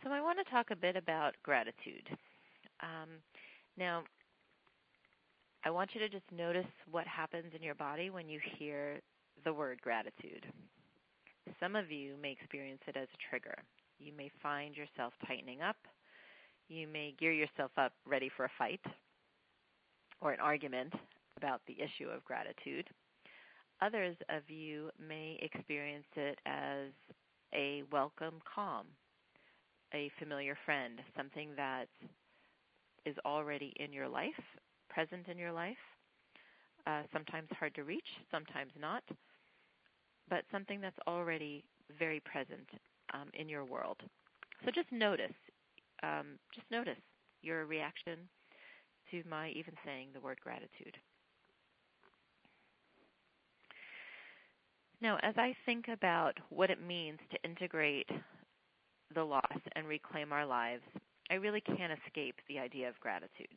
So I want to talk a bit about gratitude. Now, I want you to just notice what happens in your body when you hear the word gratitude. Some of you may experience it as a trigger. You may find yourself tightening up. You may gear yourself up ready for a fight or an argument about the issue of gratitude. Others of you may experience it as a welcome calm, a familiar friend, something that is already in your life, present in your life, sometimes hard to reach, sometimes not, but something that's already very present in your world. So just notice your reaction to my even saying the word gratitude. Now, as I think about what it means to integrate the loss and reclaim our lives, I really can't escape the idea of gratitude.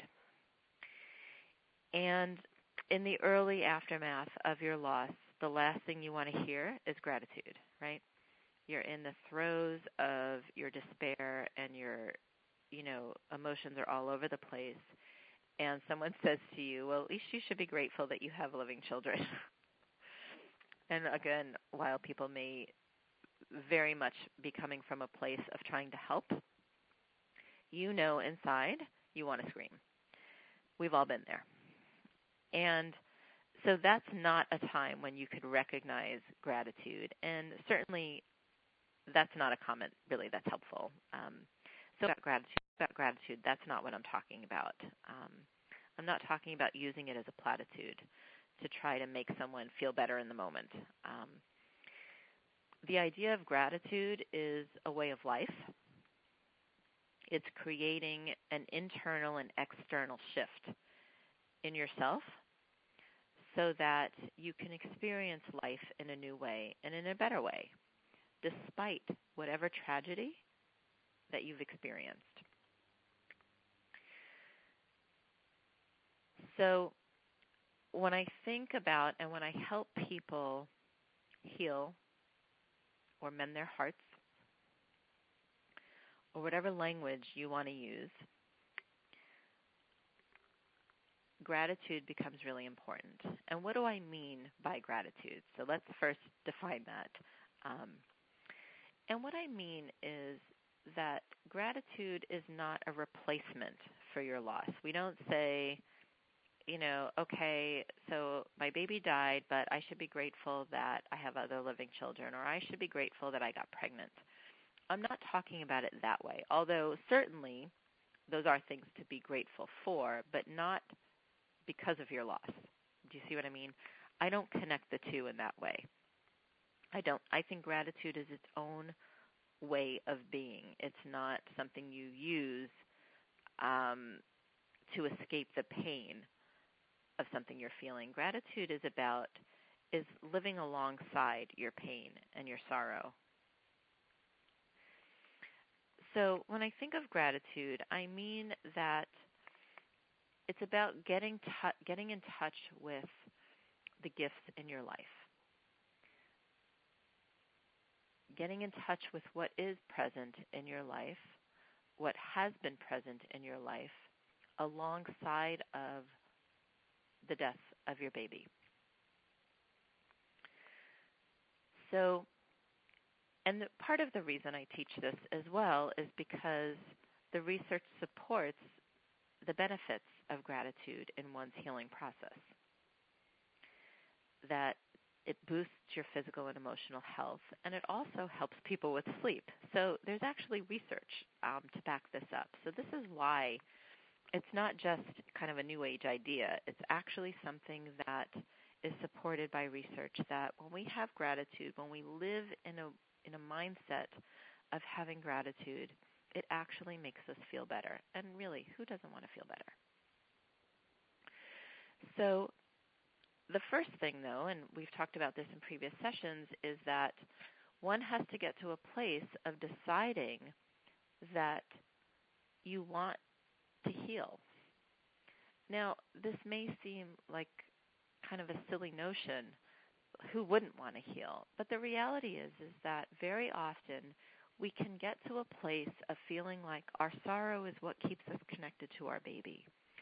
And in the early aftermath of your loss, the last thing you want to hear is gratitude, right? You're in the throes of your despair and your, emotions are all over the place. And someone says to you, well, at least you should be grateful that you have living children. And again, while people may very much be coming from a place of trying to help, inside you want to scream. We've all been there. And so that's not a time when you could recognize gratitude. And certainly that's not a comment really that's helpful. So about gratitude, that's not what I'm talking about. I'm not talking about using it as a platitude to try to make someone feel better in the moment. The idea of gratitude is a way of life. It's creating an internal and external shift in yourself so that you can experience life in a new way and in a better way, despite whatever tragedy that you've experienced. So when I think about and when I help people heal or mend their hearts, or whatever language you want to use, gratitude becomes really important. And what do I mean by gratitude? So let's first define that. And what I mean is that gratitude is not a replacement for your loss. We don't say, okay, so my baby died, but I should be grateful that I have other living children, or I should be grateful that I got pregnant. I'm not talking about it that way, although certainly those are things to be grateful for, but not because of your loss. Do you see what I mean? I don't connect the two in that way. I think gratitude is its own way of being. It's not something you use to escape the pain of something you're feeling. Gratitude is living alongside your pain and your sorrow. So when I think of gratitude, I mean that it's about getting in touch with the gifts in your life. Getting in touch with what is present in your life, what has been present in your life, alongside of the death of your baby. So, and part of the reason I teach this as well is because the research supports the benefits of gratitude in one's healing process. That it boosts your physical and emotional health, and it also helps people with sleep. So there's actually research to back this up. So this is why it's not just kind of a new age idea. It's actually something that is supported by research, that when we have gratitude, when we live in a mindset of having gratitude, it actually makes us feel better. And really, who doesn't want to feel better? So the first thing, though, and we've talked about this in previous sessions, is that one has to get to a place of deciding that you want to heal. Now, this may seem like kind of a silly notion. Who wouldn't want to heal? But the reality is that very often we can get to a place of feeling like our sorrow is what keeps us connected to our baby.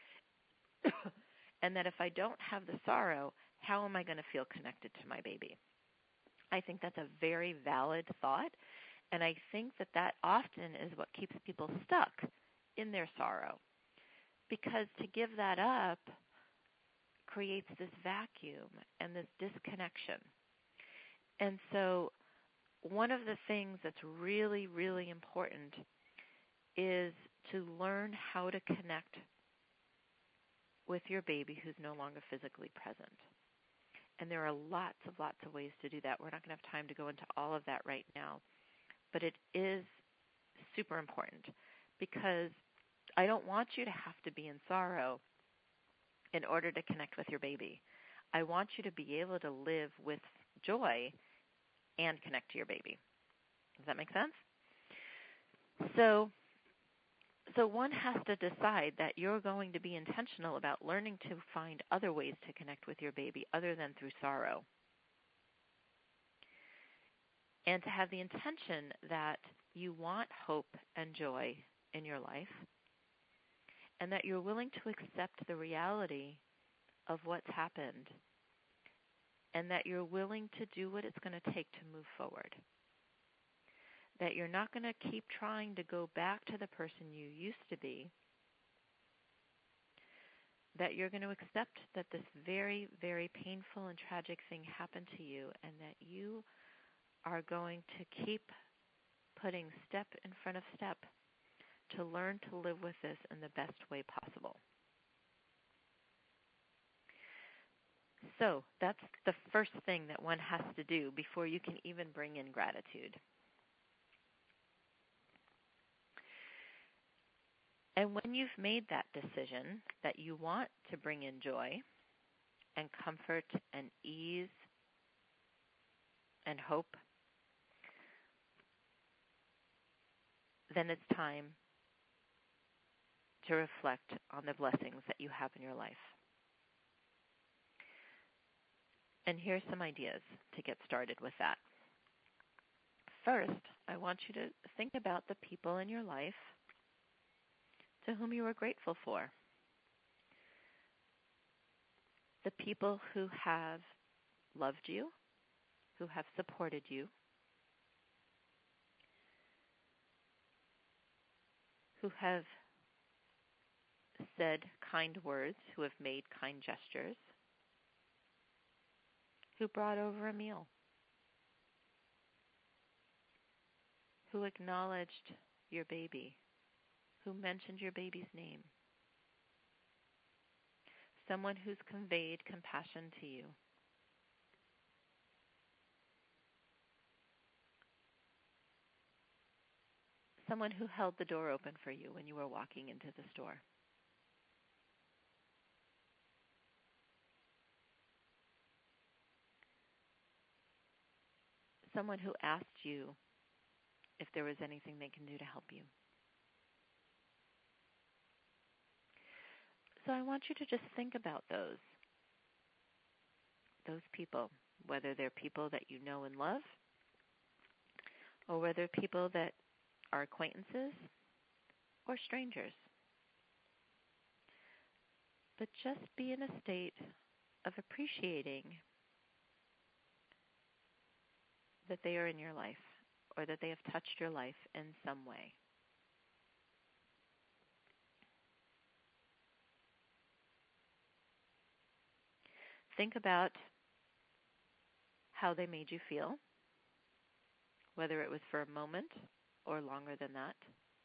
And that if I don't have the sorrow, how am I going to feel connected to my baby? I think that's a very valid thought, and I think that that often is what keeps people stuck in their sorrow. Because to give that up creates this vacuum and this disconnection. And so one of the things that's really, really important is to learn how to connect with your baby who's no longer physically present. And there are lots of ways to do that. We're not going to have time to go into all of that right now. But it is super important because I don't want you to have to be in sorrow in order to connect with your baby. I want you to be able to live with joy and connect to your baby. Does that make sense? So one has to decide that you're going to be intentional about learning to find other ways to connect with your baby other than through sorrow. And to have the intention that you want hope and joy in your life, and that you're willing to accept the reality of what's happened, and that you're willing to do what it's going to take to move forward. That you're not going to keep trying to go back to the person you used to be, that you're going to accept that this very, very painful and tragic thing happened to you, and that you are going to keep putting step in front of step to learn to live with this in the best way possible. So that's the first thing that one has to do before you can even bring in gratitude. And when you've made that decision that you want to bring in joy and comfort and ease and hope, then it's time to reflect on the blessings that you have in your life. And here's some ideas to get started with that. First, I want you to think about the people in your life to whom you are grateful for. The people who have loved you, who have supported you, who have said kind words, who have made kind gestures, who brought over a meal, who acknowledged your baby, who mentioned your baby's name, someone who's conveyed compassion to you, someone who held the door open for you when you were walking into the store. Someone who asked you if there was anything they can do to help you. So I want you to just think about those people, whether they're people that you know and love, or whether people that are acquaintances or strangers. But just be in a state of appreciating that they are in your life or that they have touched your life in some way. Think about how they made you feel, whether it was for a moment or longer than that.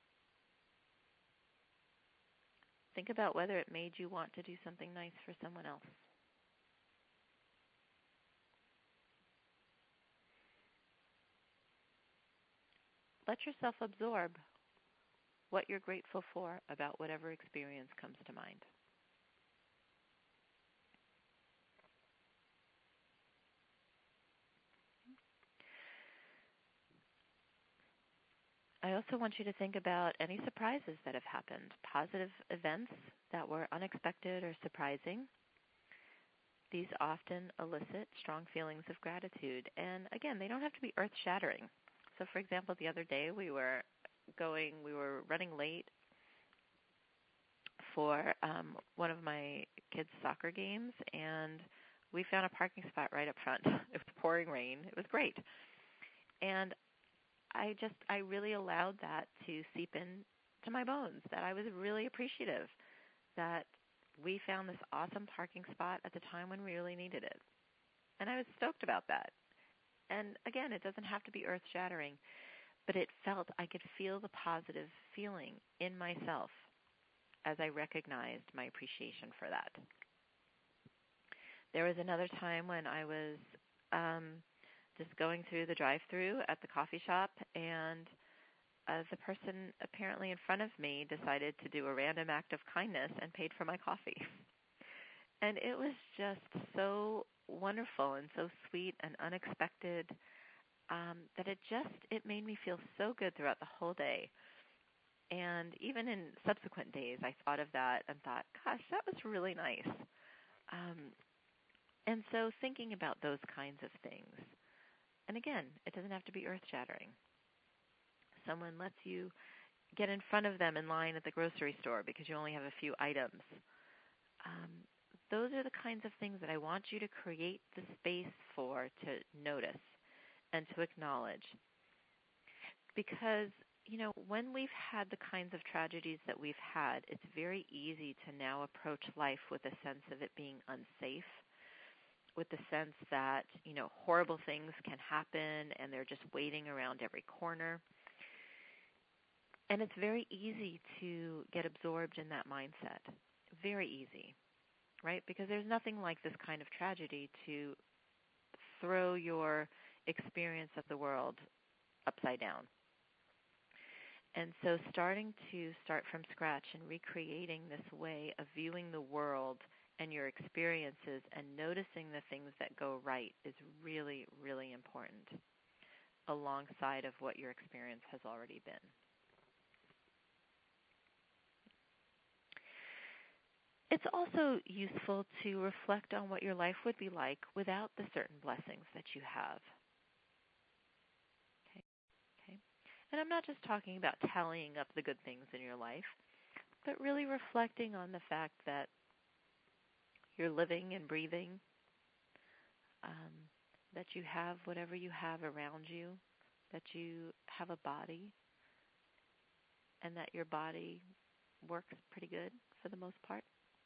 Think about whether it made you want to do something nice for someone else. Let yourself absorb what you're grateful for about whatever experience comes to mind. I also want you to think about any surprises that have happened, positive events that were unexpected or surprising. These often elicit strong feelings of gratitude. And again, they don't have to be earth-shattering. So, for example, the other day we were running late for one of my kids' soccer games, and we found a parking spot right up front. It was pouring rain. It was great. And I really allowed that to seep in to my bones, that I was really appreciative that we found this awesome parking spot at the time when we really needed it. And I was stoked about that. And again, it doesn't have to be earth-shattering, but I could feel the positive feeling in myself as I recognized my appreciation for that. There was another time when I was just going through the drive-through at the coffee shop, and the person apparently in front of me decided to do a random act of kindness and paid for my coffee. And it was just so wonderful and so sweet and unexpected that it made me feel so good throughout the whole day. And even in subsequent days, I thought of that and thought, gosh, that was really nice. And so thinking about those kinds of things. And again, it doesn't have to be earth-shattering. Someone lets you get in front of them in line at the grocery store because you only have a few items. Those are the kinds of things that I want you to create the space for, to notice and to acknowledge. Because, when we've had the kinds of tragedies that we've had, it's very easy to now approach life with a sense of it being unsafe, with the sense that, horrible things can happen and they're just waiting around every corner. And it's very easy to get absorbed in that mindset. Very easy, right? Because there's nothing like this kind of tragedy to throw your experience of the world upside down. And so start from scratch and recreating this way of viewing the world and your experiences and noticing the things that go right is really, really important alongside of what your experience has already been. It's also useful to reflect on what your life would be like without the certain blessings that you have. Okay. And I'm not just talking about tallying up the good things in your life, but really reflecting on the fact that you're living and breathing, that you have whatever you have around you, that you have a body, and that your body works pretty good for the most part.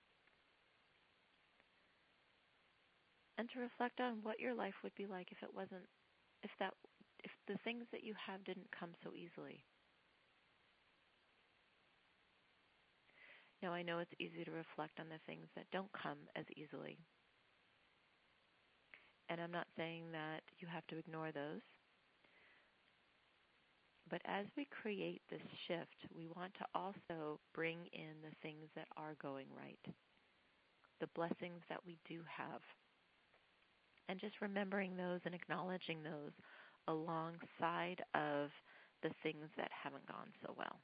And to reflect on what your life would be like if the things that you have didn't come so easily. Now, I know it's easy to reflect on the things that don't come as easily. And I'm not saying that you have to ignore those. But as we create this shift, we want to also bring in the things that are going right, the blessings that we do have. And just remembering those and acknowledging those alongside of the things that haven't gone so well.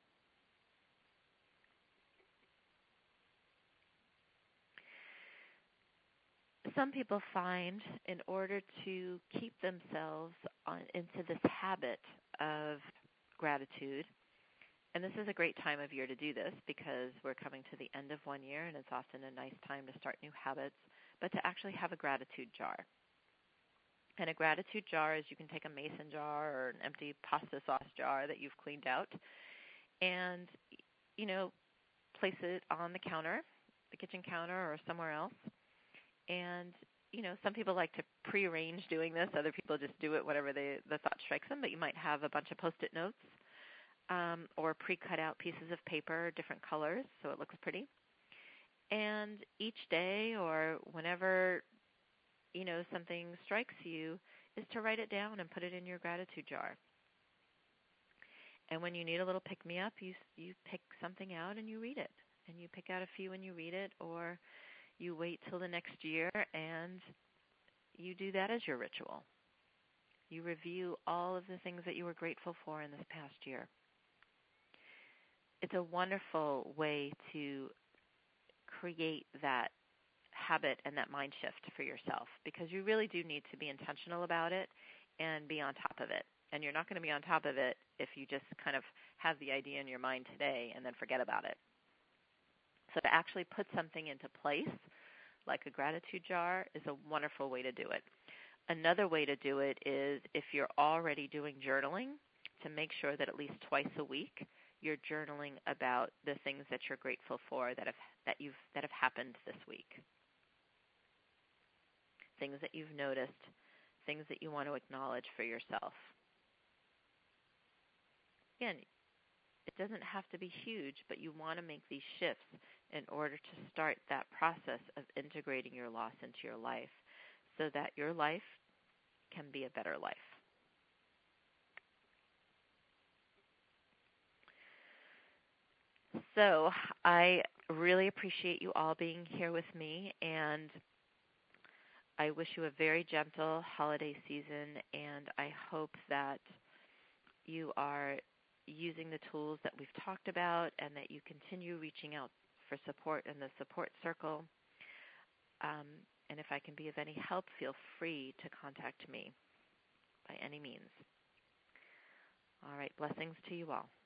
Some people find in order to keep themselves into this habit of gratitude, and this is a great time of year to do this because we're coming to the end of one year and it's often a nice time to start new habits, but to actually have a gratitude jar. And a gratitude jar is you can take a mason jar or an empty pasta sauce jar that you've cleaned out and, place it on the counter, the kitchen counter or somewhere else. And, some people like to prearrange doing this. Other people just do it whatever the thought strikes them. But you might have a bunch of Post-it notes or pre-cut out pieces of paper, different colors, so it looks pretty. And each day or whenever, something strikes you is to write it down and put it in your gratitude jar. And when you need a little pick-me-up, you pick something out and you read it. And you pick out a few and you read it, or you wait till the next year and you do that as your ritual. You review all of the things that you were grateful for in this past year. It's a wonderful way to create that habit and that mind shift for yourself because you really do need to be intentional about it and be on top of it. And you're not going to be on top of it if you just kind of have the idea in your mind today and then forget about it. So to actually put something into place, like a gratitude jar, is a wonderful way to do it. Another way to do it is if you're already doing journaling, to make sure that at least twice a week you're journaling about the things that you're grateful for that have happened this week. Things that you've noticed, things that you want to acknowledge for yourself. Again, it doesn't have to be huge, but you want to make these shifts in order to start that process of integrating your loss into your life so that your life can be a better life. So I really appreciate you all being here with me, and I wish you a very gentle holiday season, and I hope that you are using the tools that we've talked about and that you continue reaching out for support in the support circle. And if I can be of any help, feel free to contact me by any means. All right, blessings to you all.